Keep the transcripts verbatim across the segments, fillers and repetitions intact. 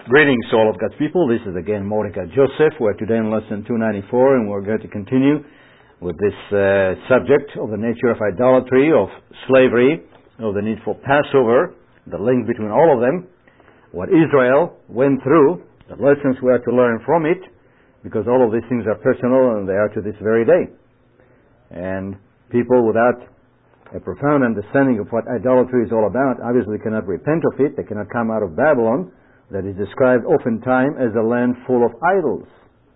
Greetings to all of God's people. This is again Mordecai Joseph. We're today in lesson two ninety-four, and we're going to continue with this uh, subject of the nature of idolatry, of slavery, of the need for Passover, the link between all of them, what Israel went through, the lessons we are to learn from it, because all of these things are personal and they are to this very day. And people without a profound understanding of what idolatry is all about obviously cannot repent of it. They cannot come out of Babylon, that is described oftentimes as a land full of idols.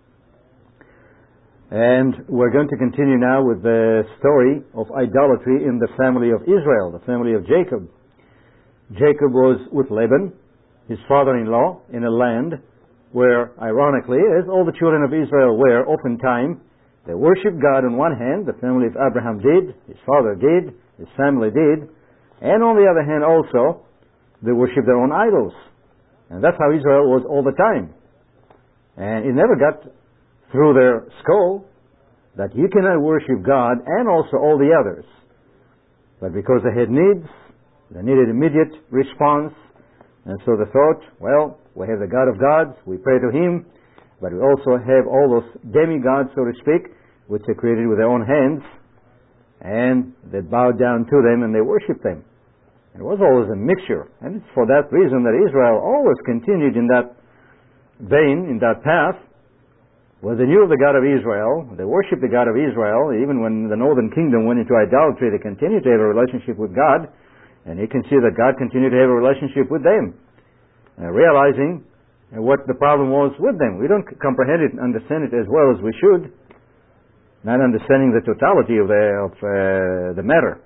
And we're going to continue now with the story of idolatry in the family of Israel, the family of Jacob. Jacob was with Laban, his father-in-law, in a land where, ironically, as all the children of Israel were, oftentimes, they worshiped God on one hand, the family of Abraham did, his father did, his family did, and on the other hand also, they worshiped their own idols. And that's how Israel was all the time. And it never got through their skull that you cannot worship God and also all the others. But because they had needs, they needed immediate response, and so they thought, well, we have the God of gods, we pray to Him, but we also have all those demigods, so to speak, which they created with their own hands, and they bowed down to them and they worshipped them. It was always a mixture, and it's for that reason that Israel always continued in that vein, in that path, where they knew of the God of Israel, they worshipped the God of Israel. Even when the northern kingdom went into idolatry, they continued to have a relationship with God, and you can see that God continued to have a relationship with them, uh, realizing uh, what the problem was with them. We don't comprehend it and understand it as well as we should, not understanding the totality of the, of, uh, the matter.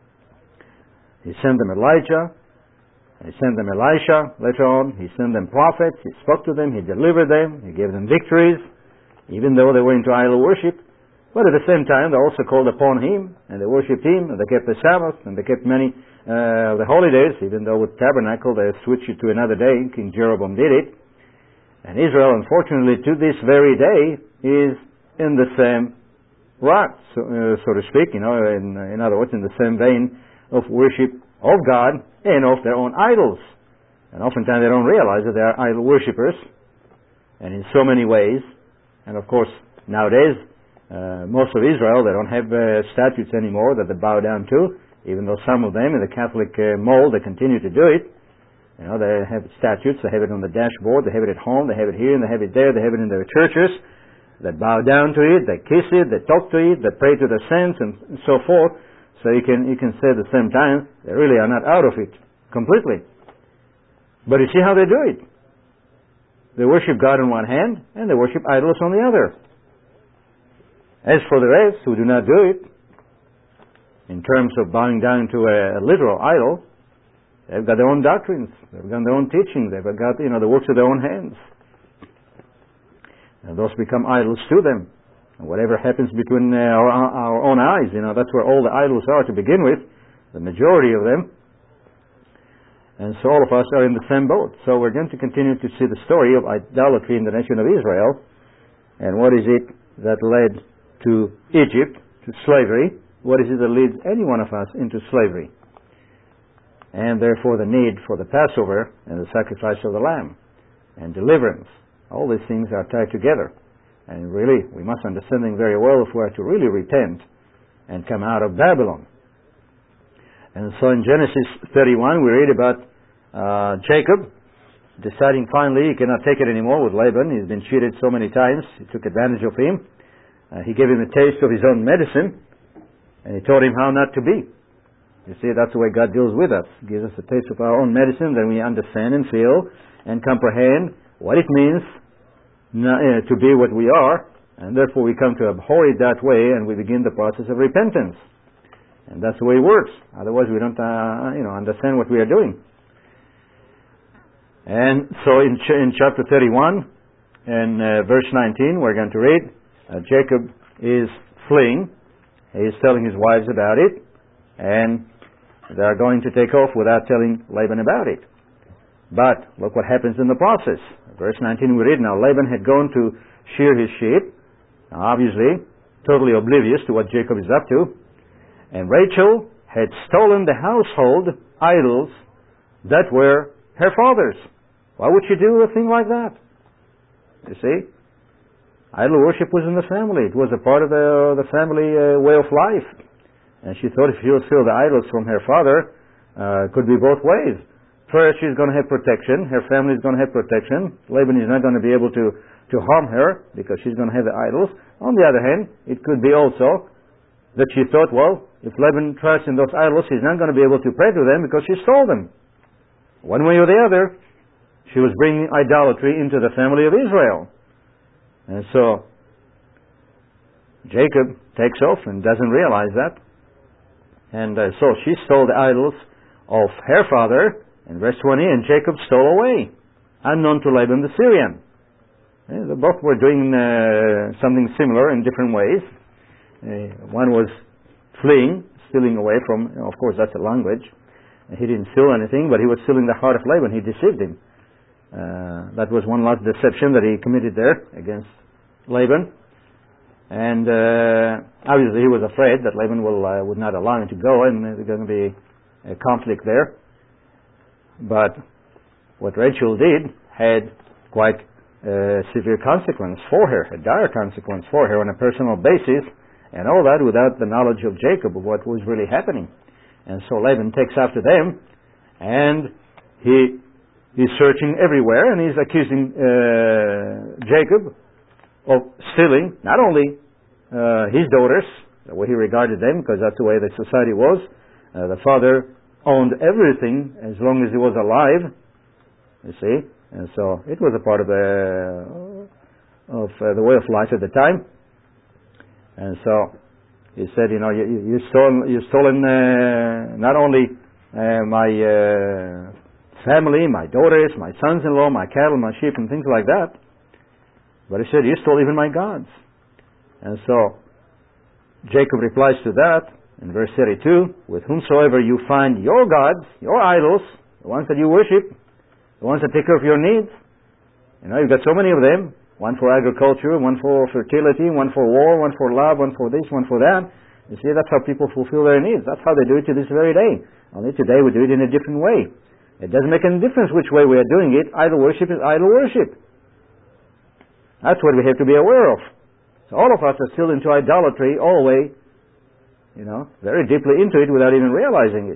He sent them Elijah, he sent them Elisha later on, he sent them prophets, he spoke to them, he delivered them, he gave them victories, even though they were into idol worship. But at the same time, they also called upon Him, and they worshipped Him, and they kept the Sabbath, and they kept many uh, the holidays, even though with tabernacle they switched it to another day. King Jeroboam did it. And Israel, unfortunately, to this very day, is in the same rut, so, uh, so to speak, you know, in, in other words, in the same vein of worship of God and of their own idols. And oftentimes they don't realize that they are idol worshippers, and in so many ways. And of course, nowadays, uh, most of Israel, they don't have uh, statutes anymore that they bow down to, even though some of them in the Catholic uh, mold, they continue to do it. You know, they have statutes, they have it on the dashboard, they have it at home, they have it here, and they have it there, they have it in their churches. They bow down to it, they kiss it, they talk to it, they pray to the saints, and so forth. So you can you can say at the same time, they really are not out of it completely. But you see how they do it. They worship God on one hand, and they worship idols on the other. As for the rest who do not do it, in terms of bowing down to a, a literal idol, they've got their own doctrines, they've got their own teaching, they've got, you know, the works of their own hands. And those become idols to them. Whatever happens between uh, our, our own eyes, you know, that's where all the idols are to begin with, the majority of them. And so all of us are in the same boat. So we're going to continue to see the story of idolatry in the nation of Israel, and what is it that led to Egypt, to slavery? What is it that leads any one of us into slavery? And therefore the need for the Passover and the sacrifice of the Lamb and deliverance. All these things are tied together. And really, we must understand them very well if we are to really repent and come out of Babylon. And so in Genesis thirty-one, we read about uh, Jacob deciding finally he cannot take it anymore with Laban. He's been cheated so many times. He took advantage of him. Uh, he gave him a taste of his own medicine, and he taught him how not to be. You see, that's the way God deals with us. He gives us a taste of our own medicine, then we understand and feel and comprehend what it means to be what we are, and therefore we come to abhor it that way, and we begin the process of repentance. And that's the way it works. Otherwise we don't uh, you know, understand what we are doing. And so in, ch- in chapter thirty-one and uh, verse nineteen, we're going to read, uh, Jacob is fleeing. He is telling his wives about it, and they are going to take off without telling Laban about it. But look what happens in the process. Verse nineteen we read, now Laban had gone to shear his sheep, now obviously totally oblivious to what Jacob is up to, and Rachel had stolen the household idols that were her father's. Why would she do a thing like that? You see? Idol worship was in the family. It was a part of the, the family uh, way of life. And she thought if she would steal the idols from her father, uh, it could be both ways. First, she's going to have protection. Her family is going to have protection. Laban is not going to be able to, to harm her because she's going to have the idols. On the other hand, it could be also that she thought, well, if Laban trusts in those idols, he's not going to be able to pray to them because she stole them. One way or the other, she was bringing idolatry into the family of Israel. And so, Jacob takes off and doesn't realize that. And uh, so she stole the idols of her father, in verse twenty, and Jacob stole away, unknown to Laban the Syrian. Yeah, they both were doing uh, something similar in different ways. Uh, one was fleeing, stealing away from, you know, of course that's a language. He didn't steal anything, but he was stealing the heart of Laban. He deceived him. Uh, that was one last deception that he committed there against Laban. And uh, obviously he was afraid that Laban will, uh, would not allow him to go, and there's going to be a conflict there. But what Rachel did had quite a severe consequence for her, a dire consequence for her on a personal basis, and all that without the knowledge of Jacob of what was really happening. And so Laban takes after them, and he is searching everywhere, and he's accusing uh, Jacob of stealing not only uh, his daughters, the way he regarded them, because that's the way the society was. Uh, the father owned everything as long as he was alive, you see, and so it was a part of the of uh, the way of life at the time. And so he said, you know, you, you stole, you've stolen uh, not only uh, my uh, family, my daughters, my sons-in-law, my cattle, my sheep, and things like that, but he said, you stole even my gods. And so Jacob replies to that in verse thirty-two, with whomsoever you find your gods, your idols, the ones that you worship, the ones that take care of your needs. You know, you've got so many of them, one for agriculture, one for fertility, one for war, one for love, one for this, one for that. You see, that's how people fulfill their needs. That's how they do it to this very day. Only today we do it in a different way. It doesn't make any difference which way we are doing it. Idol worship is idol worship. That's what we have to be aware of. So all of us are still into idolatry all the way, you know, very deeply into it without even realizing it.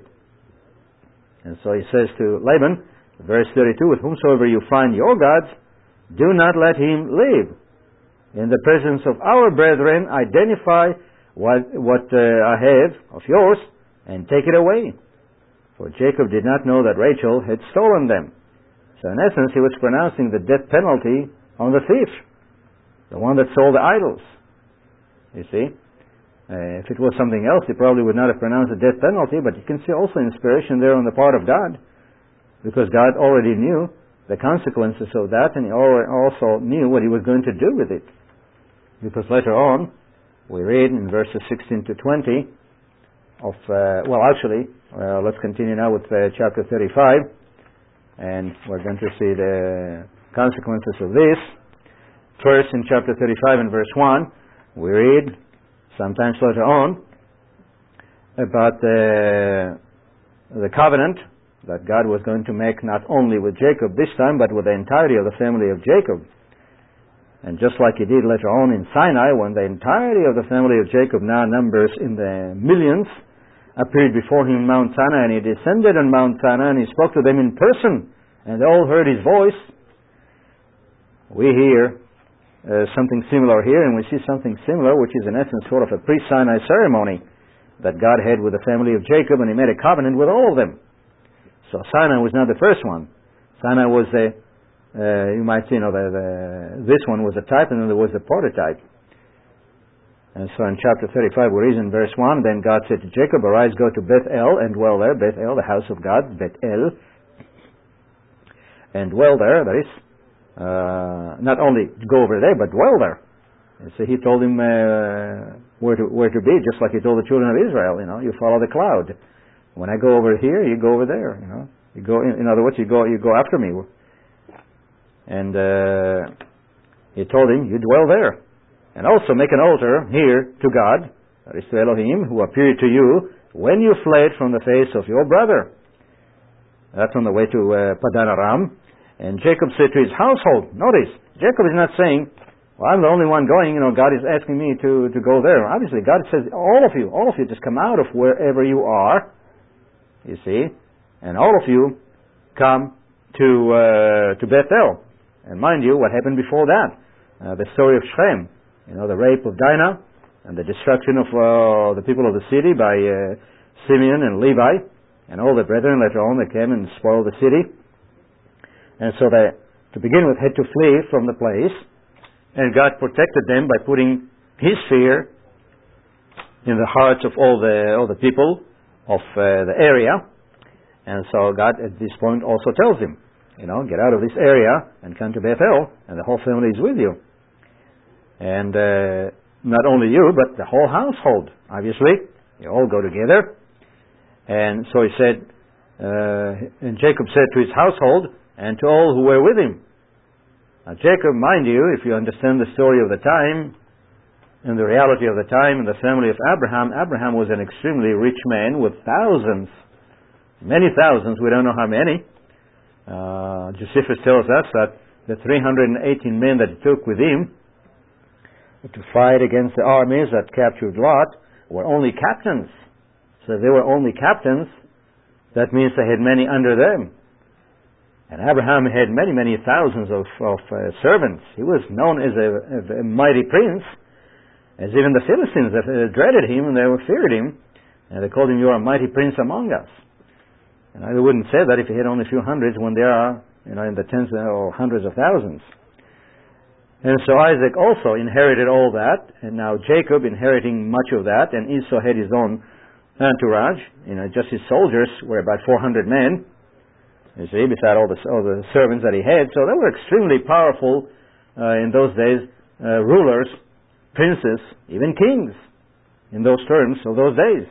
And so he says to Laban, verse thirty-two, with whomsoever you find your gods, do not let him live. In the presence of our brethren, identify what, what uh, I have of yours and take it away. For Jacob did not know that Rachel had stolen them. So in essence, he was pronouncing the death penalty on the thief, the one that sold the idols. You see? Uh, if it was something else, he probably would not have pronounced the death penalty, but you can see also inspiration there on the part of God, because God already knew the consequences of that, and he also knew what he was going to do with it. Because later on, we read in verses sixteen to twenty of, uh, well actually, uh, let's continue now with uh, chapter thirty-five, and we're going to see the consequences of this. First, in chapter thirty-five and verse one, we read, sometimes later on, about the, the covenant that God was going to make not only with Jacob this time, but with the entirety of the family of Jacob. And just like he did later on in Sinai, when the entirety of the family of Jacob, now numbers in the millions, appeared before him on Mount Sinai, and he descended on Mount Sinai, and he spoke to them in person, and they all heard his voice. We hear uh, something similar here, and we see something similar, which is in essence sort of a pre-Sinai ceremony that God had with the family of Jacob, and he made a covenant with all of them. So Sinai was not the first one. Sinai was the, uh, you might say, you know, the, the, this one was a type, and then there was the prototype. And so in chapter thirty-five, we read in verse one, then God said to Jacob, arise, go to Bethel, and dwell there. Bethel, the house of God, Bethel. And dwell there, that is, uh, not only go over there, but dwell there. And so he told him uh, where to where to be, just like he told the children of Israel, you know, you follow the cloud. When I go over here, you go over there. You know, you go. In, in other words, you go. You go after me. And uh, he told him, "You dwell there, and also make an altar here to God, that is to Elohim, who appeared to you when you fled from the face of your brother." That's on the way to uh, Padan Aram. And Jacob said to his household, notice, Jacob is not saying, well, I'm the only one going, you know, God is asking me to, to go there. Obviously, God says, all of you, all of you, just come out of wherever you are, you see, and all of you come to uh, to Bethel. And mind you, what happened before that? Uh, the story of Shechem, you know, the rape of Dinah, and the destruction of uh, the people of the city by uh, Simeon and Levi, and all the brethren later on that came and spoiled the city. And so they, to begin with, had to flee from the place. And God protected them by putting His fear in the hearts of all the all the people of uh, the area. And so God at this point also tells him, you know, get out of this area and come to Bethel, and the whole family is with you. And uh, not only you, but the whole household, obviously. You all go together. And so he said, uh, and Jacob said to his household and to all who were with him. Now Jacob, mind you, if you understand the story of the time and the reality of the time and the family of Abraham, Abraham was an extremely rich man with thousands, many thousands, we don't know how many. Uh, Josephus tells us that the three hundred eighteen men that he took with him to fight against the armies that captured Lot were only captains. So if they were only captains, that means they had many under them. And Abraham had many, many thousands of, of uh, servants. He was known as a, as a mighty prince, as even the Philistines uh, dreaded him and they feared him. And they called him, "You are a mighty prince among us." And I wouldn't say that if he had only a few hundreds when there are, you know, in the tens or hundreds of thousands. And so Isaac also inherited all that, and now Jacob inheriting much of that, and Esau had his own entourage. You know, just his soldiers were about four hundred men. You see, beside all the, all the servants that he had. So they were extremely powerful uh, in those days, uh, rulers, princes, even kings, in those terms of those days.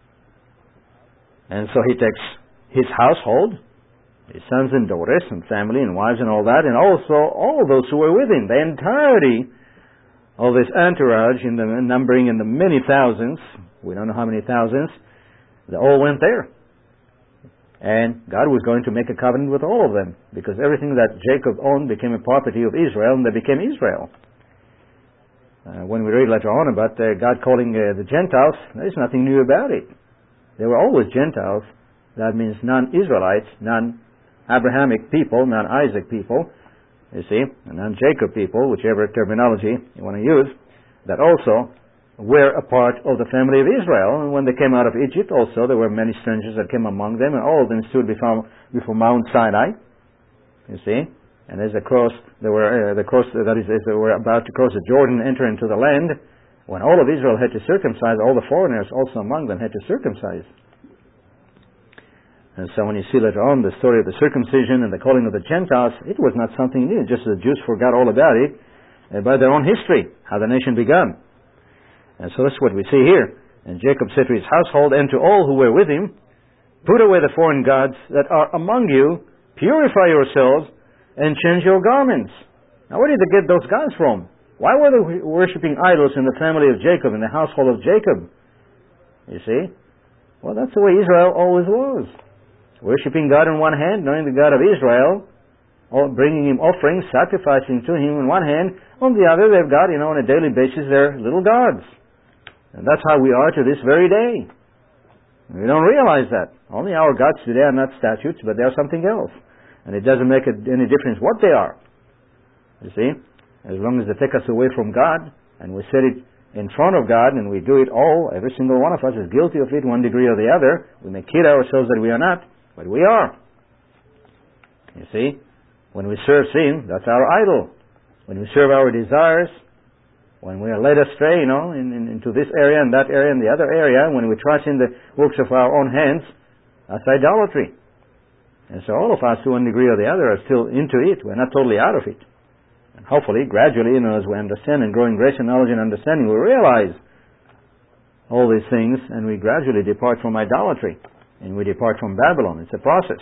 And so he takes his household, his sons and daughters and family and wives and all that, and also all those who were with him, the entirety of this entourage, in the numbering in the many thousands, we don't know how many thousands, they all went there. And God was going to make a covenant with all of them, because everything that Jacob owned became a property of Israel, and they became Israel. Uh, when we read later on about uh, God calling uh, the Gentiles, there's nothing new about it. They were always Gentiles. That means non-Israelites, non-Abrahamic people, non-Isaac people, you see, and non-Jacob people, whichever terminology you want to use, that also were a part of the family of Israel. And when they came out of Egypt also, there were many strangers that came among them, and all of them stood before, before Mount Sinai, you see. And as they crossed, they were, uh, they crossed, that is, as they were about to cross the Jordan and enter into the land, when all of Israel had to circumcise, all the foreigners also among them had to circumcise. And so when you see later on the story of the circumcision and the calling of the Gentiles, it was not something new, just the Jews forgot all about it uh, by their own history, how the nation began. And so that's what we see here. And Jacob said to his household and to all who were with him, "Put away the foreign gods that are among you, purify yourselves, and change your garments." Now where did they get those gods from? Why were they worshipping idols in the family of Jacob, in the household of Jacob? You see? Well, that's the way Israel always was. Worshipping God on one hand, knowing the God of Israel, or bringing Him offerings, sacrificing to Him on one hand. On the other, they've got, you know, on a daily basis, their little gods. And that's how we are to this very day. We don't realize that. Only our gods today are not statues, but they are something else. And it doesn't make any difference what they are. You see? As long as they take us away from God, and we set it in front of God, and we do it all, every single one of us is guilty of it, one degree or the other. We may kid ourselves that we are not, but we are. You see? When we serve sin, that's our idol. When we serve our desires, when we are led astray, you know, in, in, into this area and that area and the other area, when we trust in the works of our own hands, that's idolatry. And so all of us, to one degree or the other, are still into it. We're not totally out of it. And hopefully, gradually, you know, as we understand and grow in grace and knowledge and understanding, we realize all these things, and we gradually depart from idolatry, and we depart from Babylon. It's a process.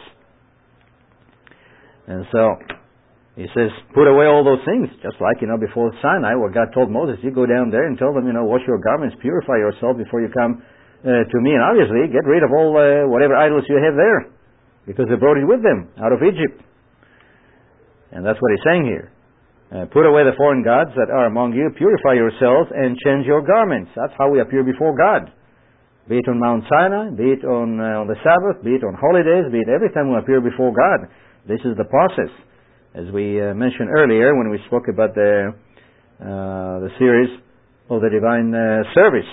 And so, he says, put away all those things, just like, you know, before Sinai, where God told Moses, you go down there and tell them, you know, wash your garments, purify yourself before you come uh, to me, and obviously, get rid of all uh, whatever idols you have there, because they brought it with them out of Egypt. And that's what he's saying here. Uh, put away the foreign gods that are among you, purify yourselves, and change your garments. That's how we appear before God. Be it on Mount Sinai, be it on, uh, on the Sabbath, be it on holidays, be it every time we appear before God. This is the process. As we uh, mentioned earlier when we spoke about the, uh, the series of the divine uh, service.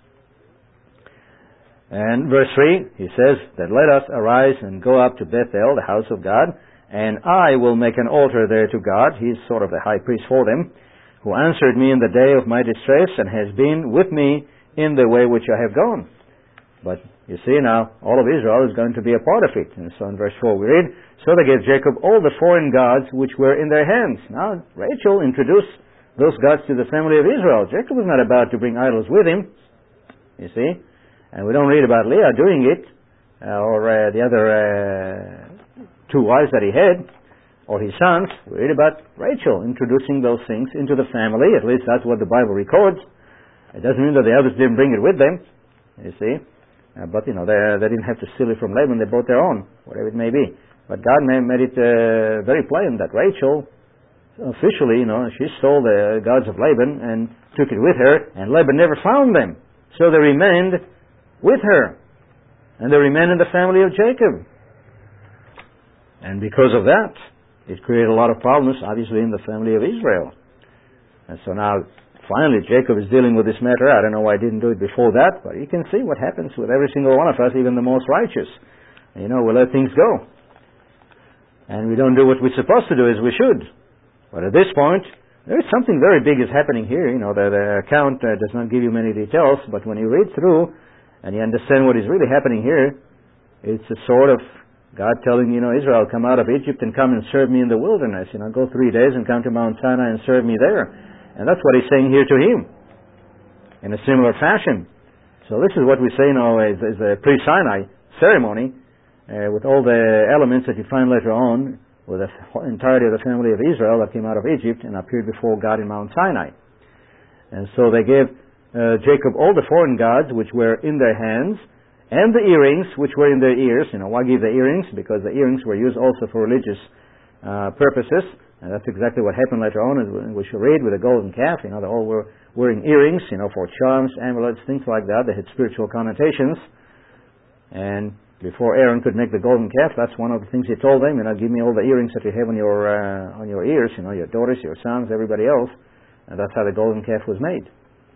And verse three, he says that let us arise and go up to Bethel, the house of God, and I will make an altar there to God. He's sort of the high priest for them, who answered me in the day of my distress and has been with me in the way which I have gone. But you see now, all of Israel is going to be a part of it. And so in verse four we read, so they gave Jacob all the foreign gods which were in their hands. Now Rachel introduced those gods to the family of Israel. Jacob was not about to bring idols with him, you see. And we don't read about Leah doing it, uh, or uh, the other uh, two wives that he had, or his sons. We read about Rachel introducing those things into the family. At least that's what the Bible records. It doesn't mean that the others didn't bring it with them, you see. Uh, but, you know, they, they didn't have to steal it from Laban. They brought their own, whatever it may be. But God made, made it uh, very plain that Rachel, officially, you know, she stole the gods of Laban and took it with her, and Laban never found them. So they remained with her. And they remained in the family of Jacob. And because of that, it created a lot of problems, obviously, in the family of Israel. And so now, finally, Jacob is dealing with this matter. I don't know why he didn't do it before that, but you can see what happens with every single one of us, even the most righteous. And, you know, we let things go. And we don't do what we're supposed to do as we should. But at this point, there is something very big is happening here. You know, the, the account uh, does not give you many details, but when you read through and you understand what is really happening here, it's a sort of God telling, you know, Israel, come out of Egypt and come and serve me in the wilderness. You know, go three days and come to Mount Sinai and serve me there. And that's what he's saying here to him, in a similar fashion. So this is what we say, you know, is, is a pre-Sinai ceremony, uh, with all the elements that you find later on, with the entirety of the family of Israel that came out of Egypt and appeared before God in Mount Sinai. And so they gave uh, Jacob all the foreign gods which were in their hands, and the earrings which were in their ears. You know, why give the earrings? Because the earrings were used also for religious uh, purposes. And that's exactly what happened later on, as we shall read, with the golden calf. You know, they all were wearing earrings, you know, for charms, amulets, things like that. They had spiritual connotations. And before Aaron could make the golden calf, that's one of the things he told them. You know, give me all the earrings that you have on your uh, on your ears. You know, your daughters, your sons, everybody else. And that's how the golden calf was made.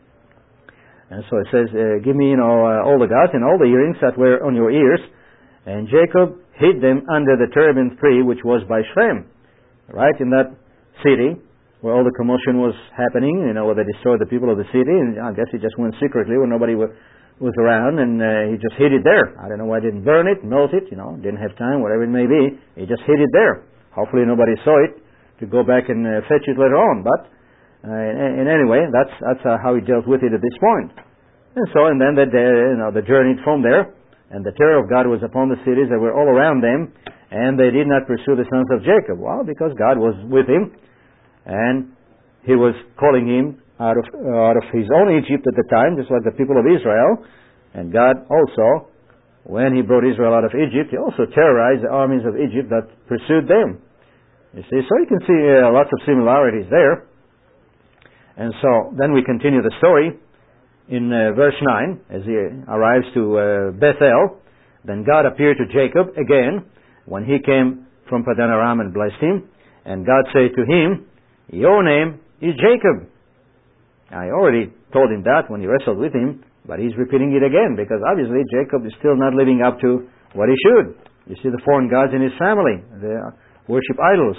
And so it says, uh, give me, you know, uh, all the gods and all the earrings that were on your ears. And Jacob hid them under the terebinth tree, which was by Shem, right in that city where all the commotion was happening, you know, where they destroyed the people of the city. And I guess he just went secretly when nobody was, was around, and uh, he just hid it there. I don't know why he didn't burn it, melt it, you know, didn't have time, whatever it may be. He just hid it there. Hopefully nobody saw it to go back and uh, fetch it later on. But Uh, and, and anyway, that's that's uh, how he dealt with it at this point. And so, and then the you know the journeyed from there, and the terror of God was upon the cities that were all around them, and they did not pursue the sons of Jacob. Well, because God was with him, and He was calling him out of uh, out of his own Egypt at the time, just like the people of Israel. And God also, when He brought Israel out of Egypt, He also terrorized the armies of Egypt that pursued them. You see, so you can see uh, lots of similarities there. And so then we continue the story in uh, verse nine, as he arrives to uh, Bethel. Then God appeared to Jacob again when he came from Padan Aram and blessed him. And God said to him, your name is Jacob. I already told him that when he wrestled with him, but he's repeating it again, because obviously Jacob is still not living up to what he should. You see the foreign gods in his family. They worship idols.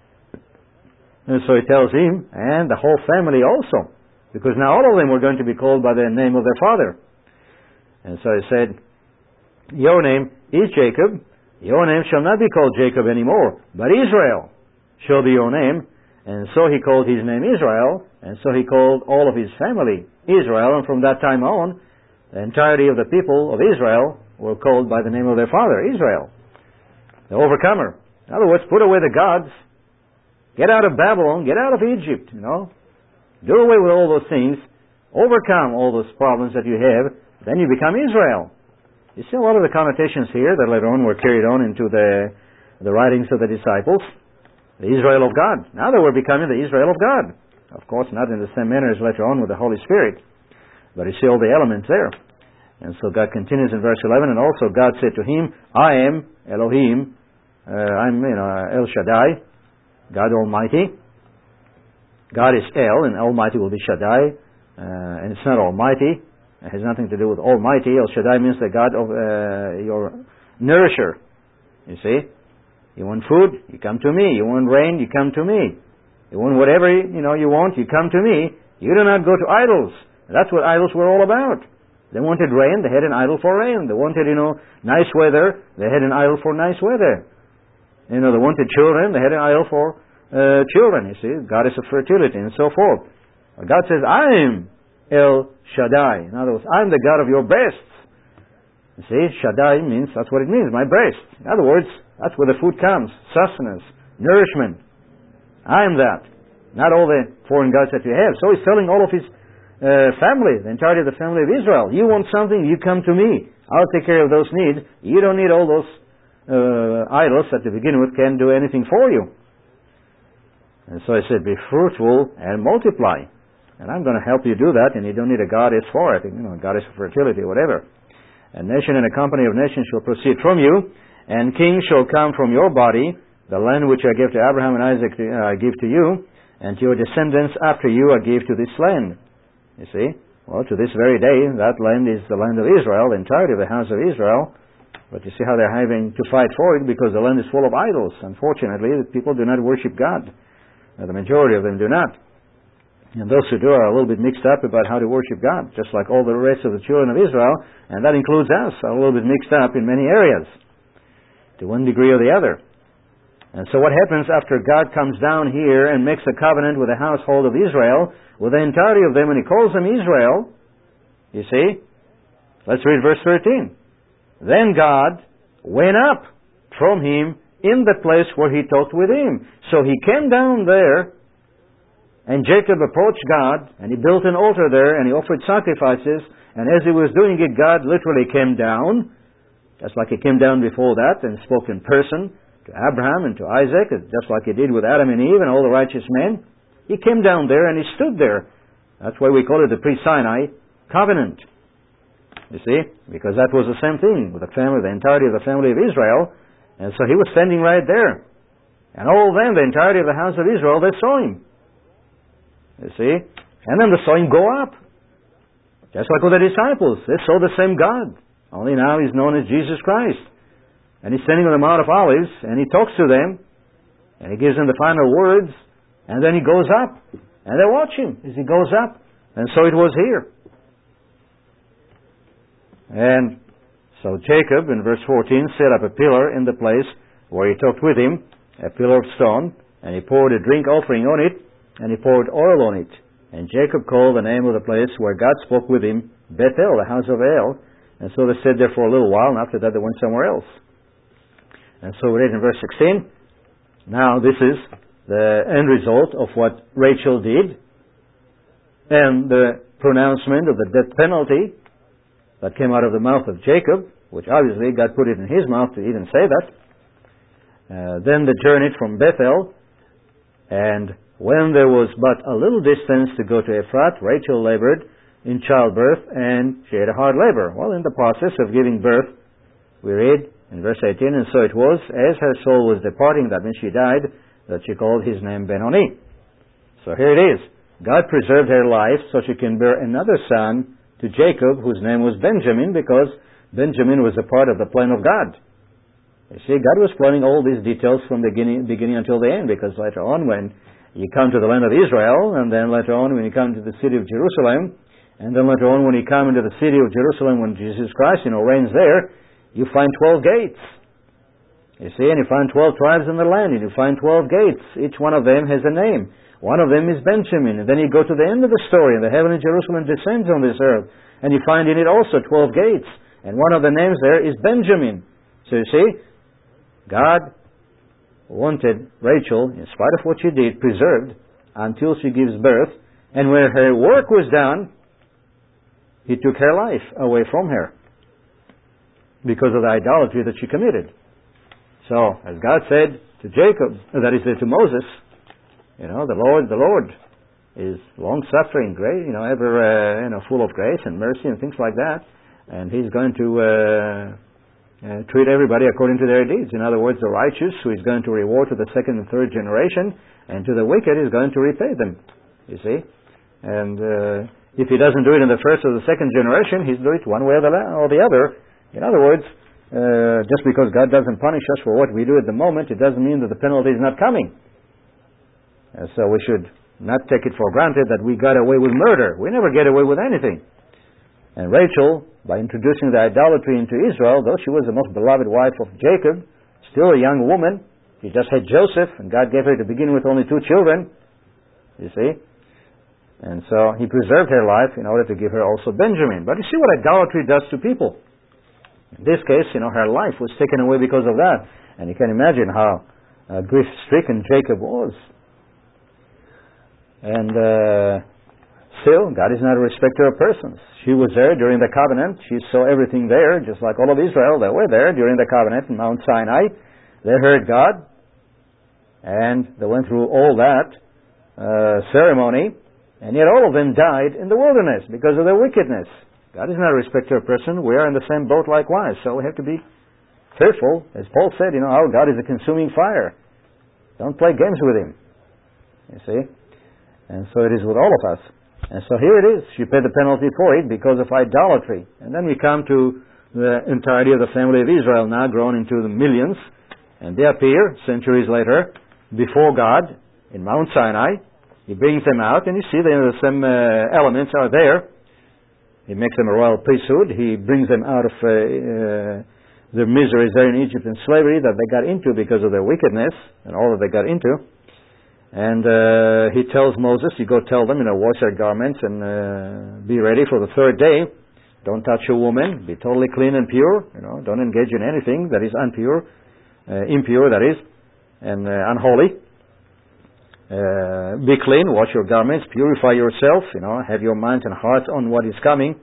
And so he tells him, and the whole family also, because now all of them were going to be called by the name of their father. And so he said, your name is Jacob. Your name shall not be called Jacob anymore, but Israel shall be your name. And so he called his name Israel, and so he called all of his family Israel. And from that time on, the entirety of the people of Israel were called by the name of their father, Israel, the overcomer. In other words, put away the gods. Get out of Babylon, get out of Egypt, you know. Do away with all those things. Overcome all those problems that you have. Then you become Israel. You see a lot of the connotations here that later on were carried on into the, the writings of the disciples. the Israel of God. Now they were becoming the Israel of God. Of course, not in the same manner as later on with the Holy Spirit, but you see all the elements there. And so God continues in verse eleven, and also God said to him, I am Elohim, uh, I'm you know El Shaddai, God Almighty. God is El, and Almighty will be Shaddai, uh, and it's not Almighty. It has nothing to do with Almighty. El Shaddai means the God of uh, your nourisher. You see? You want food? You come to me. You want rain? You come to me. You want whatever you know you want? You come to me. You do not go to idols. That's what idols were all about. They wanted rain. They had an idol for rain. They wanted, you know, nice weather. They had an idol for nice weather. You know, they wanted children. They had an idol for uh, children. You see, goddess of fertility and so forth. God says, I am El Shaddai. In other words, I'm the God of your breasts. You see, Shaddai means, that's what it means, my breast. In other words, that's where the food comes. Sustenance, nourishment. I am that. Not all the foreign gods that you have. So he's telling all of his uh, family, the entirety of the family of Israel, you want something, you come to me. I'll take care of those needs. You don't need all those uh, idols that to begin with can't do anything for you. And so he said, be fruitful and multiply. And I'm going to help you do that, and you don't need a goddess for it, you know, a goddess of fertility, whatever. A nation and a company of nations shall proceed from you, and kings shall come from your body. The land which I gave to Abraham and Isaac to, uh, I give to you, and to your descendants after you I gave to this land. You see? Well, to this very day, that land is the land of Israel, the entirety of the house of Israel. But you see how they're having to fight for it, because the land is full of idols. Unfortunately, people do not worship God. Uh, the majority of them do not. And those who do are a little bit mixed up about how to worship God, just like all the rest of the children of Israel, and that includes us, are a little bit mixed up in many areas, to one degree or the other. And so what happens after God comes down here and makes a covenant with the household of Israel, with the entirety of them, and He calls them Israel, you see? Let's read verse thirteen. Then God went up from him in the place where He talked with him. So He came down there, and Jacob approached God, and he built an altar there, and he offered sacrifices, and as he was doing it, God literally came down, just like He came down before that, and spoke in person to Abraham and to Isaac, just like He did with Adam and Eve and all the righteous men. He came down there, and He stood there. That's why we call it the pre-Sinai covenant. You see? Because that was the same thing with the family, the entirety of the family of Israel, and so He was standing right there. And all them, the entirety of the house of Israel, they saw Him. You see? And then they saw Him go up. Just like with the disciples. They saw the same God. Only now He's known as Jesus Christ. And He's standing on the Mount of Olives, and He talks to them, and He gives them the final words, and then He goes up. And they watch Him as He goes up. And so it was here. And so Jacob, in verse fourteen, set up a pillar in the place where he talked with him, a pillar of stone, and he poured a drink offering on it, and he poured oil on it. And Jacob called the name of the place where God spoke with him, Bethel, the house of El. And so they stayed there for a little while, and after that they went somewhere else. And so we read in verse sixteen, now this is the end result of what Rachel did, and the pronouncement of the death penalty that came out of the mouth of Jacob, which obviously God put it in his mouth to even say that. Uh, then they journeyed from Bethel, and when there was but a little distance to go to Ephrat, Rachel labored in childbirth, and she had a hard labor. Well, in the process of giving birth, we read in verse eighteen, and so it was, as her soul was departing, that means she died, that she called his name Ben-Oni. So here it is. God preserved her life so she can bear another son to Jacob, whose name was Benjamin, because Benjamin was a part of the plan of God. You see, God was planning all these details from the beginning, beginning until the end, because later on when you come to the land of Israel, and then later on when you come to the city of Jerusalem, and then later on when you come into the city of Jerusalem when Jesus Christ, you know, reigns there, you find twelve gates. You see, and you find twelve tribes in the land, and you find twelve gates. Each one of them has a name. One of them is Benjamin. And then you go to the end of the story, and the heavenly Jerusalem descends on this earth, and you find in it also twelve gates. And one of the names there is Benjamin. So you see, God wanted Rachel, in spite of what she did, preserved until she gives birth. And when her work was done, He took her life away from her because of the idolatry that she committed. So, as God said, to Jacob, that is to Moses, you know, the Lord, the Lord is long-suffering, great, you know, ever, uh, you know, full of grace and mercy and things like that, and He's going to uh, uh, treat everybody according to their deeds. In other words, the righteous, who is going to reward to the second and third generation, and to the wicked is going to repay them. You see, and uh, if He doesn't do it in the first or the second generation, He's do it one way or the, or the other. In other words, uh, just because God doesn't punish us for what we do at the moment, it doesn't mean that the penalty is not coming. And so we should not take it for granted that we got away with murder. We never get away with anything. And Rachel, by introducing the idolatry into Israel, though she was the most beloved wife of Jacob, still a young woman, she just had Joseph, and God gave her to begin with only two children, you see. And so He preserved her life in order to give her also Benjamin. But you see what idolatry does to people. In this case, you know, her life was taken away because of that. And you can imagine how uh, grief-stricken Jacob was. And uh, still, God is not a respecter of persons. She was there during the covenant. She saw everything there, just like all of Israel. They were there during the covenant in Mount Sinai. They heard God. And they went through all that uh, ceremony. And yet all of them died in the wilderness because of their wickedness. God is not a respecter of person. We are in the same boat likewise. So we have to be careful. As Paul said, you know, our God is a consuming fire. Don't play games with Him. You see? And so it is with all of us. And so here it is. She paid the penalty for it because of idolatry. And then we come to the entirety of the family of Israel now, grown into the millions. And they appear, centuries later, before God in Mount Sinai. He brings them out, and you see the same uh, elements are there. He makes them a royal priesthood. He brings them out of uh, uh, their miseries there in Egypt and slavery that they got into because of their wickedness and all that they got into. And uh, He tells Moses, you go tell them, you know, wash their garments and uh, be ready for the third day. Don't touch a woman. Be totally clean and pure. You know, don't engage in anything that is impure, uh, impure that is, and uh, unholy. Uh, be clean, wash your garments, purify yourself, you know, have your mind and heart on what is coming.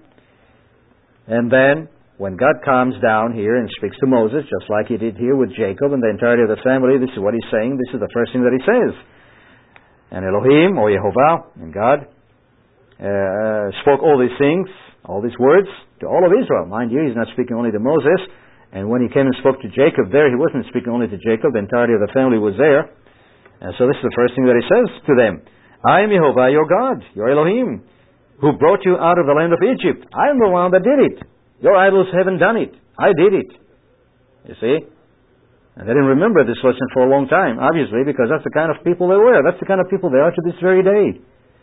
And then, when God comes down here and speaks to Moses, just like He did here with Jacob and the entirety of the family, this is what He's saying. This is the first thing that He says. And Elohim, or Yehovah, and God, uh, spoke all these things, all these words, to all of Israel. Mind you, He's not speaking only to Moses. And when He came and spoke to Jacob there, He wasn't speaking only to Jacob. The entirety of the family was there. And so this is the first thing that He says to them. I am Yehovah, your God, your Elohim, who brought you out of the land of Egypt. I am the one that did it. Your idols haven't done it. I did it. You see? And they didn't remember this lesson for a long time, obviously, because that's the kind of people they were. That's the kind of people they are to this very day.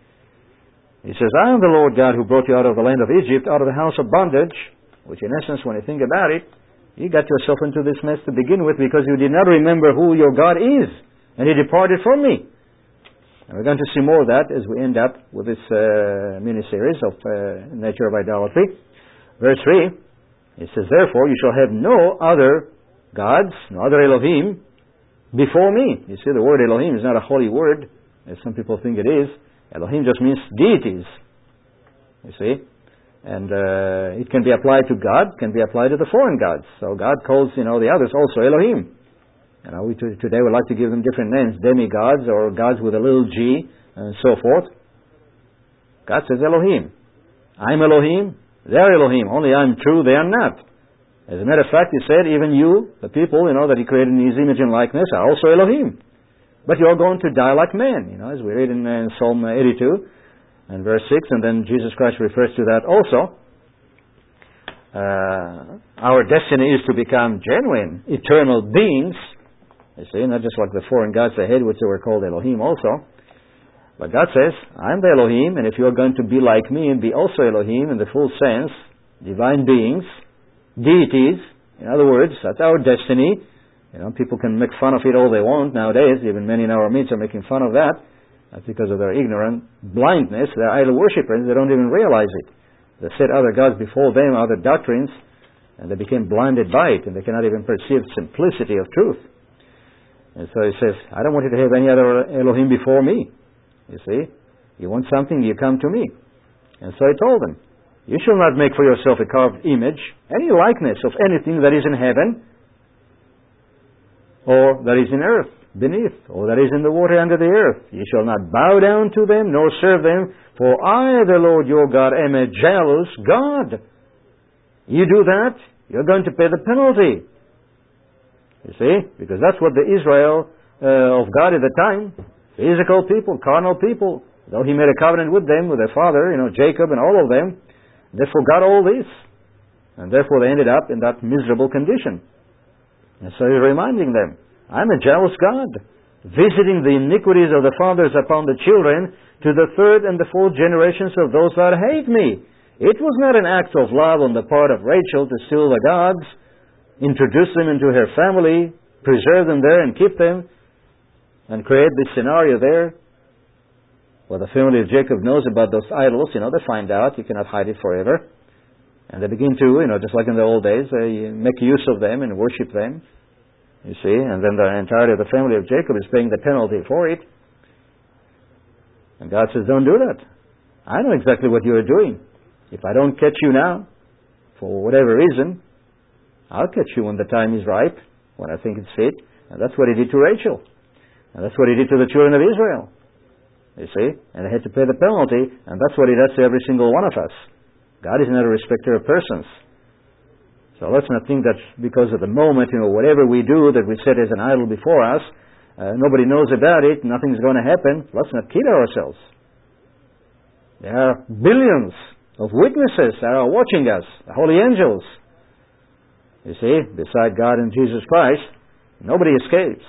He says, I am the Lord God who brought you out of the land of Egypt, out of the house of bondage, which in essence, when you think about it, you got yourself into this mess to begin with because you did not remember who your God is. And He departed from me. And we're going to see more of that as we end up with this uh, mini-series of uh, nature of idolatry. Verse three, it says, therefore you shall have no other gods, no other Elohim before me. You see, the word Elohim is not a holy word, as some people think it is. Elohim just means deities. You see? And uh, it can be applied to God, can be applied to the foreign gods. So God calls, you know, the others also Elohim. You know, we t- today would like to give them different names, demigods or gods with a little g, and so forth. God says Elohim. I'm Elohim, they're Elohim. Only I'm true, they are not. As a matter of fact, He said, even you, the people, you know, that He created in His image and likeness, are also Elohim. But you're going to die like men, you know, as we read in uh, Psalm eighty-two and verse six, and then Jesus Christ refers to that also. Uh, our destiny is to become genuine, eternal beings. You see, not just like the foreign gods they had, which they were called Elohim also. But God says, I'm the Elohim, and if you're going to be like me and be also Elohim in the full sense, divine beings, deities, in other words, that's our destiny. You know, people can make fun of it all they want nowadays. Even many in our midst are making fun of that. That's because of their ignorant blindness. They're idol worshippers. They don't even realize it. They set other gods before them, other doctrines, and they became blinded by it, and they cannot even perceive the simplicity of truth. And so He says, I don't want you to have any other Elohim before me. You see? You want something, you come to me. And so He told them, you shall not make for yourself a carved image, any likeness of anything that is in heaven, or that is in earth, beneath, or that is in the water under the earth. Ye shall not bow down to them, nor serve them, for I, the Lord your God, am a jealous God. You do that, you're going to pay the penalty. You see? Because that's what the Israel uh, of God at the time, physical people, carnal people, though He made a covenant with them, with their father, you know, Jacob and all of them, they forgot all this. And therefore they ended up in that miserable condition. And so He's reminding them, I'm a jealous God, visiting the iniquities of the fathers upon the children to the third and the fourth generations of those that hate me. It was not an act of love on the part of Rachel to steal the gods, introduce them into her family, preserve them there and keep them, and create this scenario there. Well, the family of Jacob knows about those idols. You know, they find out. You cannot hide it forever. And they begin to, you know, just like in the old days, they make use of them and worship them. You see, and then the entirety of the family of Jacob is paying the penalty for it. And God says, don't do that. I know exactly what you are doing. If I don't catch you now, for whatever reason, I'll catch you when the time is ripe, when I think it's fit. And that's what He did to Rachel. And that's what He did to the children of Israel. You see? And they had to pay the penalty, and that's what He does to every single one of us. God is not a respecter of persons. So let's not think that because of the moment, you know, whatever we do that we set as an idol before us, uh, nobody knows about it, nothing's going to happen. Let's not kid ourselves. There are billions of witnesses that are watching us, the holy angels. You see, beside God and Jesus Christ, nobody escapes.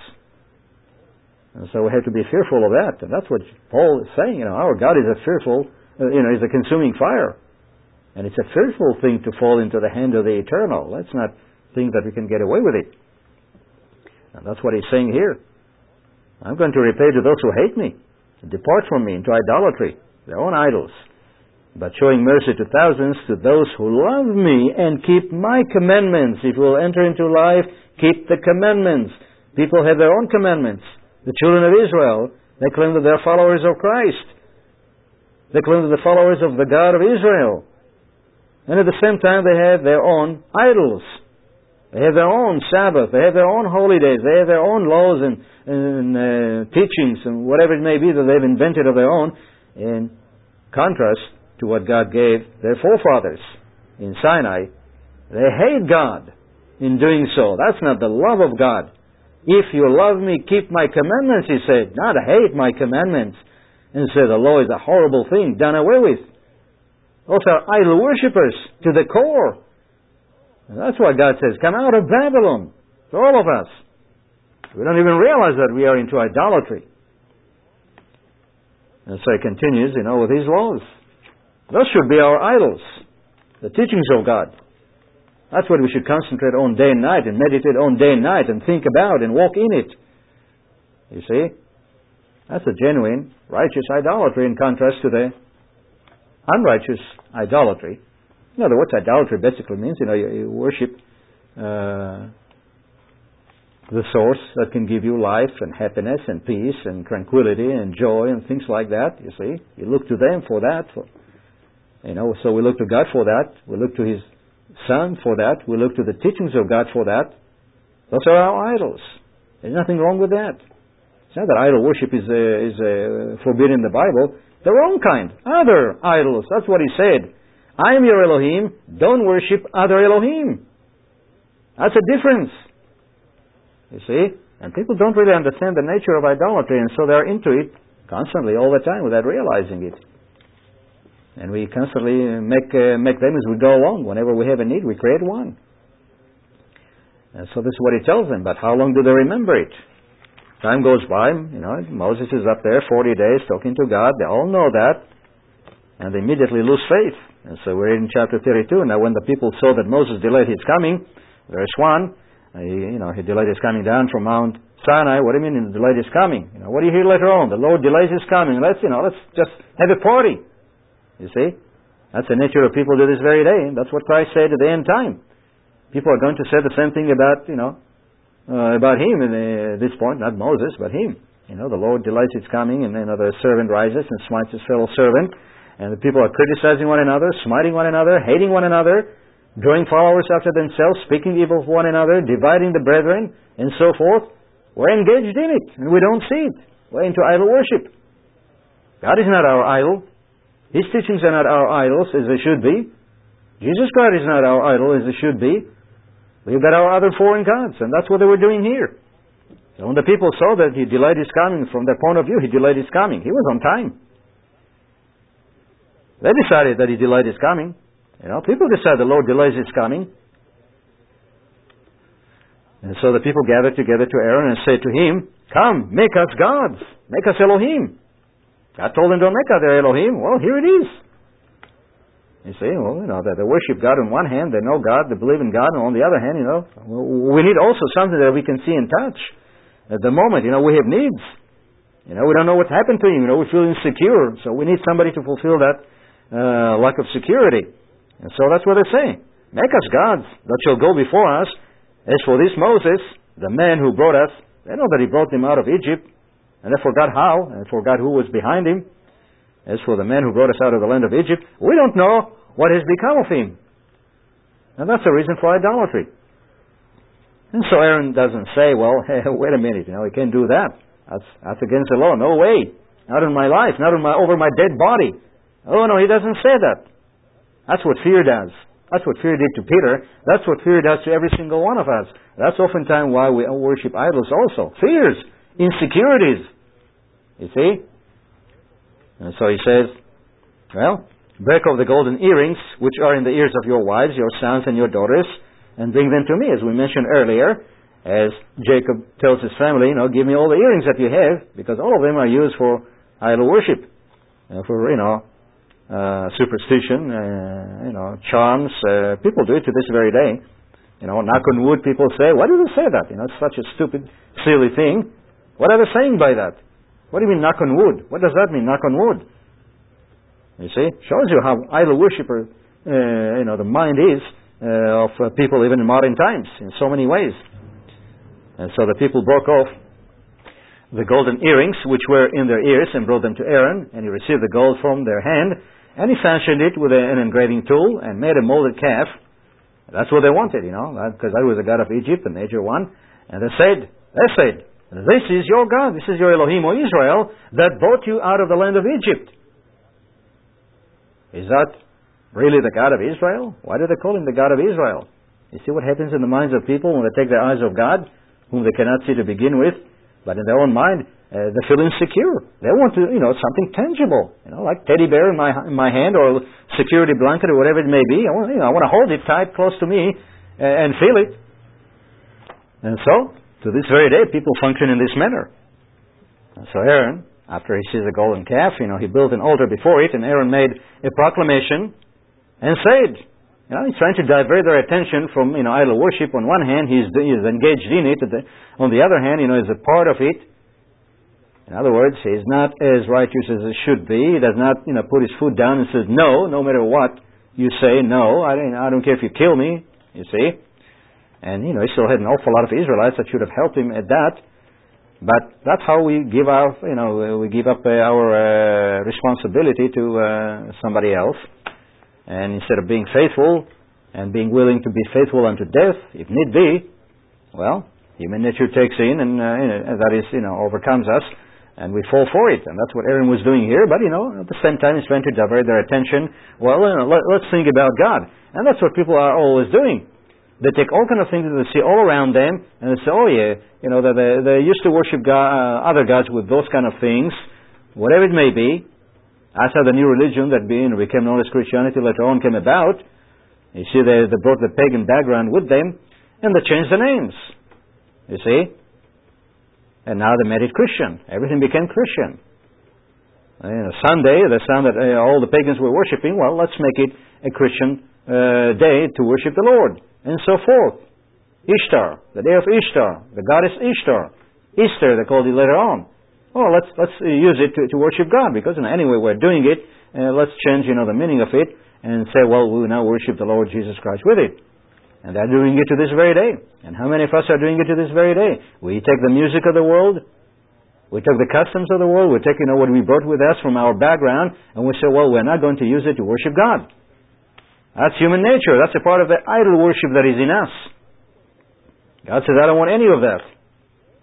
And so we have to be fearful of that. And that's what Paul is saying. You know, our God is a fearful, uh, you know, is a consuming fire. And it's a fearful thing to fall into the hand of the eternal. Let's not think that we can get away with it. And that's what he's saying here. I'm going to repay to those who hate me, depart from me into idolatry, their own idols, but showing mercy to thousands, to those who love me and keep my commandments. If you will enter into life, keep the commandments. People have their own commandments. The children of Israel, they claim that they're followers of Christ. They claim that they're followers of the God of Israel. And at the same time, they have their own idols. They have their own Sabbath. They have their own holy days. They have their own laws and, and uh, teachings and whatever it may be that they've invented of their own, in contrast to what God gave their forefathers in Sinai. They hate God in doing so. That's not the love of God. If you love me, keep my commandments, He said. Not hate my commandments and say the law is a horrible thing, done away with. Those are idol worshippers to the core. And that's why God says, come out of Babylon. To all of us. We don't even realize that we are into idolatry. And so He continues, you know, with His laws. Those should be our idols. The teachings of God. That's what we should concentrate on day and night, and meditate on day and night, and think about and walk in it. You see? That's a genuine, righteous idolatry in contrast to the unrighteous idolatry. In other words, idolatry basically means, you know, you, you worship uh, the source that can give you life and happiness and peace and tranquility and joy and things like that, you see. You look to them for that. For, you know, so we look to God for that. We look to His Son for that. We look to the teachings of God for that. Those are our idols. There's nothing wrong with that. It's not that idol worship is, uh, is uh, forbidden in the Bible. The wrong kind. Other idols. That's what He said. I am your Elohim. Don't worship other Elohim. That's a difference. You see? And people don't really understand the nature of idolatry, and so they're into it constantly, all the time, without realizing it. And we constantly make uh, make them as we go along. Whenever we have a need, we create one. And so this is what He tells them. But how long do they remember it? Time goes by, you know, Moses is up there forty days talking to God. They all know that. And they immediately lose faith. And so we're in chapter thirty-two. Now when the people saw that Moses delayed his coming, verse one, he, you know, he delayed his coming down from Mount Sinai. What do you mean he delayed his coming? You know, what do you hear later on? The Lord delays His coming. Let's, you know, let's just have a party. You see? That's the nature of people to this very day. That's what Christ said at the end time. People are going to say the same thing about, you know, Uh, about him at uh, this point, not Moses, but him. You know, the Lord delays His coming, and then you know, the servant rises and smites his fellow servant, and the people are criticizing one another, smiting one another, hating one another, drawing followers after themselves, speaking evil of one another, dividing the brethren, and so forth. We're engaged in it, and we don't see it. We're into idol worship. God is not our idol. His teachings are not our idols as they should be. Jesus Christ is not our idol as they should be. We've got our other foreign gods, and that's what they were doing here. So when the people saw that He delayed His coming, from their point of view, He delayed His coming. He was on time. They decided that He delayed His coming. You know, people decide the Lord delays His coming. And so the people gathered together to Aaron and said to him, "Come, make us gods. Make us Elohim." God told them, "Don't make other Elohim." Well, here it is. You see, well, you know, they, they worship God on one hand, they know God, they believe in God, and on the other hand, you know, we need also something that we can see and touch. At the moment, you know, we have needs. You know, we don't know what's happened to him. You know, we feel insecure, so we need somebody to fulfill that uh, lack of security. And so that's what they're saying. Make us gods that shall go before us. As for this Moses, the man who brought us, they know that he brought them out of Egypt, and they forgot how, and forgot who was behind him. As for the man who brought us out of the land of Egypt, we don't know what has become of him. And that's a reason for idolatry. And so Aaron doesn't say, well, hey, wait a minute, you know, we can't do that. That's, that's against the law. No way. Not in my life. Not in my, over my dead body. Oh, no, he doesn't say that. That's what fear does. That's what fear did to Peter. That's what fear does to every single one of us. That's oftentimes why we worship idols also. Fears. Insecurities. You see? And so he says, well, break off the golden earrings which are in the ears of your wives, your sons and your daughters, and bring them to me. As we mentioned earlier, as Jacob tells his family, you know, give me all the earrings that you have, because all of them are used for idol worship, uh, for, you know, uh, superstition, uh, you know, charms. Uh, people do it to this very day. You know, knock on wood, people say, why do they say that? You know, it's such a stupid, silly thing. What are they saying by that? What do you mean knock on wood? What does that mean, knock on wood? You see, shows you how idol worshiper, uh, you know, the mind is uh, of uh, people even in modern times in so many ways. And so the people broke off the golden earrings which were in their ears and brought them to Aaron, and he received the gold from their hand, and he fashioned it with a, an engraving tool and made a molded calf. That's what they wanted, you know, because that was the god of Egypt, the major one. And they said, they said, this is your God, this is your Elohim, O Israel, that brought you out of the land of Egypt. Is that really the God of Israel? Why do they call him the God of Israel? You see what happens in the minds of people when they take their eyes off God, whom they cannot see to begin with, but in their own mind, uh, they feel insecure. They want to, you know, something tangible, you know, like teddy bear in my in my hand, or security blanket, or whatever it may be. I want, you know, I want to hold it tight, close to me, uh, and feel it. And so, to this very day, people function in this manner. And so Aaron, after he sees the golden calf, you know, he built an altar before it, and Aaron made a proclamation and said, you know, he's trying to divert their attention from, you know, idol worship. On one hand, he's, he's engaged in it. On the other hand, you know, he's a part of it. In other words, he's not as righteous as he should be. He does not, you know, put his foot down and says, no, no matter what you say, no, I don't, I don't care if you kill me, you see. And, you know, he still had an awful lot of Israelites that should have helped him at that. But that's how we give our, you know, we give up uh, our uh, responsibility to uh, somebody else. And instead of being faithful and being willing to be faithful unto death, if need be, well, human nature takes in, and uh, that is, you know, overcomes us, and we fall for it. And that's what Aaron was doing here. But, you know, at the same time, he's trying to divert their attention. Well, you know, let, let's think about God. And that's what people are always doing. They take all kind of things that they see all around them, and they say, oh yeah, you know, they, they used to worship God, uh, other gods with those kind of things, whatever it may be. That's how the new religion that being became known as Christianity later on came about. You see, they, they brought the pagan background with them, and they changed the names. You see? And now they made it Christian. Everything became Christian. You know, Sunday, they found that uh, all the pagans were worshiping. Well, let's make it a Christian uh, day to worship the Lord. And so forth. Ishtar, the day of Ishtar, the goddess Ishtar. Easter, they called it later on. Oh, let's let's use it to, to worship God, because you know, anyway we're doing it. Uh, let's change, you know, the meaning of it and say, well, we now worship the Lord Jesus Christ with it. And they're doing it to this very day. And how many of us are doing it to this very day? We take the music of the world, we take the customs of the world, we take, you know, what we brought with us from our background, and we say, well, we're not going to use it to worship God. That's human nature. That's a part of the idol worship that is in us. God says, I don't want any of that.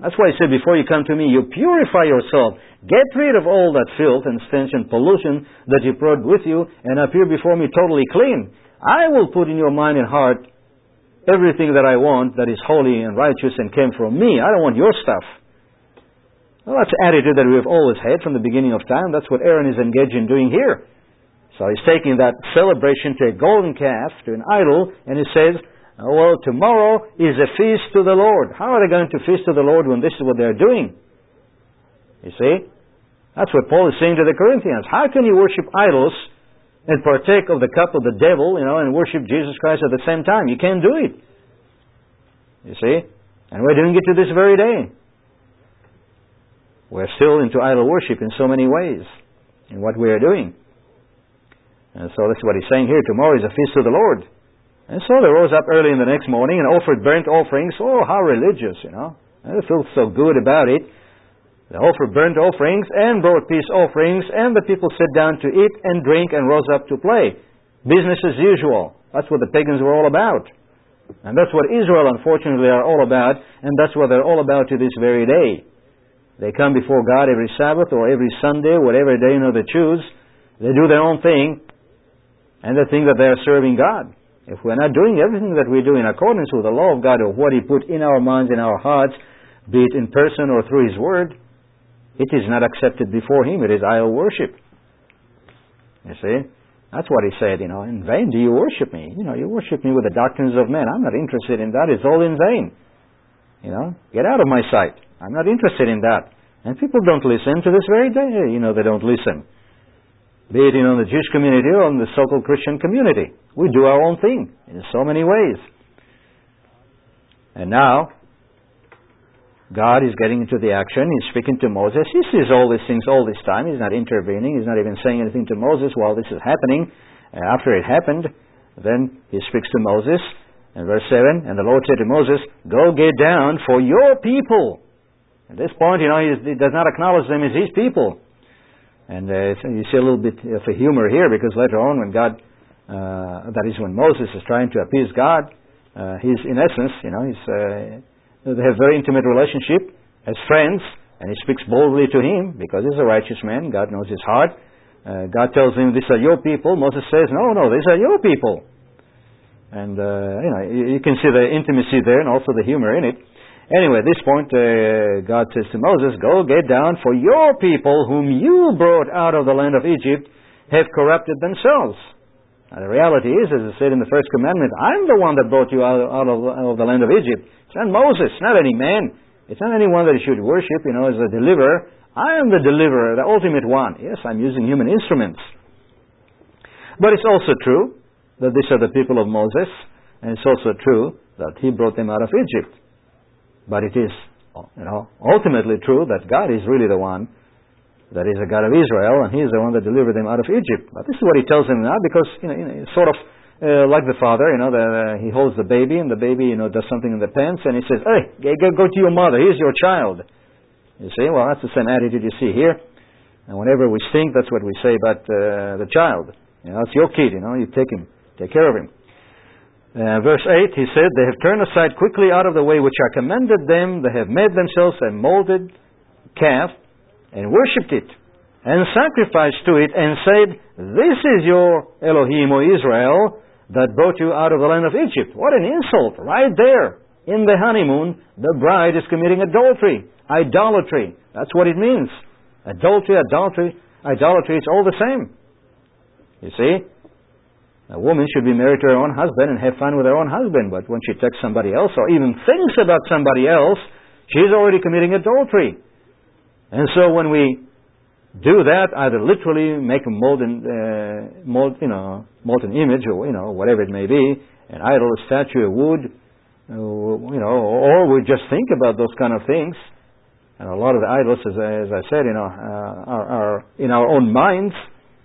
That's why he said, before you come to me, you purify yourself. Get rid of all that filth and stench and pollution that you brought with you and appear before me totally clean. I will put in your mind and heart everything that I want that is holy and righteous and came from me. I don't want your stuff. Well, that's the attitude that we have always had from the beginning of time. That's what Aaron is engaged in doing here. So he's taking that celebration to a golden calf, to an idol, and he says, oh, well, tomorrow is a feast to the Lord. How are they going to feast to the Lord when this is what they're doing? You see? That's what Paul is saying to the Corinthians. How can you worship idols and partake of the cup of the devil, you know, and worship Jesus Christ at the same time? You can't do it. You see? And we're doing it to this very day. We're still into idol worship in so many ways in what we are doing. And so that's what he's saying here. Tomorrow is a feast to the Lord. And so they rose up early in the next morning and offered burnt offerings. Oh, how religious, you know. And they felt so good about it. They offered burnt offerings and brought peace offerings, and the people sat down to eat and drink and rose up to play. Business as usual. That's what the pagans were all about. And that's what Israel, unfortunately, are all about, and that's what they're all about to this very day. They come before God every Sabbath or every Sunday, whatever day, you know, they choose. They do their own thing, and they think that they are serving God. If we're not doing everything that we do in accordance with the law of God, or what He put in our minds, in our hearts, be it in person or through His Word, it is not accepted before Him. It is idol worship. You see? That's what He said, you know, in vain do you worship me. You know, you worship me with the doctrines of men. I'm not interested in that. It's all in vain. You know, get out of my sight. I'm not interested in that. And people don't listen to this very day. You know, they don't listen. Be it in the Jewish community or in the so-called Christian community. We do our own thing in so many ways. And now, God is getting into the action. He's speaking to Moses. He sees all these things all this time. He's not intervening. He's not even saying anything to Moses while this is happening. And after it happened, then He speaks to Moses. In verse seven, and the Lord said to Moses, go get down for your people. At this point, you know, he, he does not acknowledge them as His people. And uh, you see a little bit of a humor here, because later on when God, uh, that is when Moses is trying to appease God, uh, he's in essence, you know, he's, uh, they have a very intimate relationship as friends, and he speaks boldly to him, because he's a righteous man, God knows his heart. Uh, God tells him, these are your people. Moses says, no, no, these are your people. And, uh, you know, you, you can see the intimacy there and also the humor in it. Anyway, at this point, uh, God says to Moses, go get down, for your people whom you brought out of the land of Egypt have corrupted themselves. Now, the reality is, as I said in the first commandment, I'm the one that brought you out, out, of, out of the land of Egypt. It's not Moses, not any man. It's not anyone that you should worship, you know, as a deliverer. I am the deliverer, the ultimate one. Yes, I'm using human instruments. But it's also true that these are the people of Moses, and it's also true that He brought them out of Egypt. But it is, you know, ultimately true that God is really the one that is the God of Israel, and He is the one that delivered them out of Egypt. But this is what He tells them now, because, you know, you know sort of uh, like the father, you know, the, uh, he holds the baby, and the baby, you know, does something in the pants, and he says, hey, go, go to your mother, here's your child. You see, well, that's the same attitude you see here. And whenever we stink, that's what we say about uh, the child. You know, it's your kid, you know, you take him, take care of him. Uh, verse eight, he said, they have turned aside quickly out of the way which I commanded them. They have made themselves a molded calf and worshipped it and sacrificed to it and said, this is your Elohim, O Israel, that brought you out of the land of Egypt. What an insult! Right there, in the honeymoon, the bride is committing adultery, idolatry. That's what it means. Adultery, adultery, idolatry, it's all the same. You see? A woman should be married to her own husband and have fun with her own husband, but when she takes somebody else or even thinks about somebody else, she's already committing adultery. And so when we do that, either literally make a molten, uh, mold, you know, molten image, or you know, whatever it may be, an idol, a statue, a wood, uh, you know, or we just think about those kind of things. And a lot of the idols, as, as I said, you know, uh, are, are in our own minds.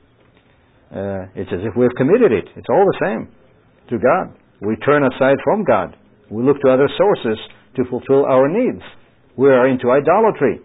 Uh, it's as if we've committed it. It's all the same to God. We turn aside from God. We look to other sources to fulfill our needs. We are into idolatry.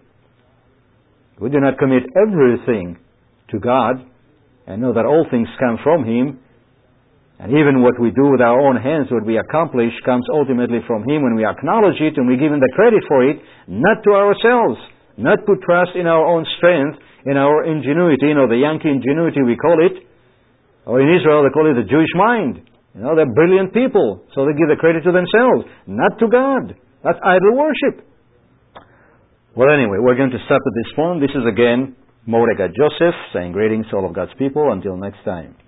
We do not commit everything to God and know that all things come from Him And even what we do with our own hands, what we accomplish, comes ultimately from Him when we acknowledge it and we give Him the credit for it, not to ourselves, not put trust in our own strength, in our ingenuity, you know, the Yankee ingenuity we call it, or in Israel they call it the Jewish mind. You know, they're brilliant people, so they give the credit to themselves, not to God. That's idol worship. Well, anyway, we're going to stop at this point. This is again Mordecai Joseph saying greetings to all of God's people. Until next time.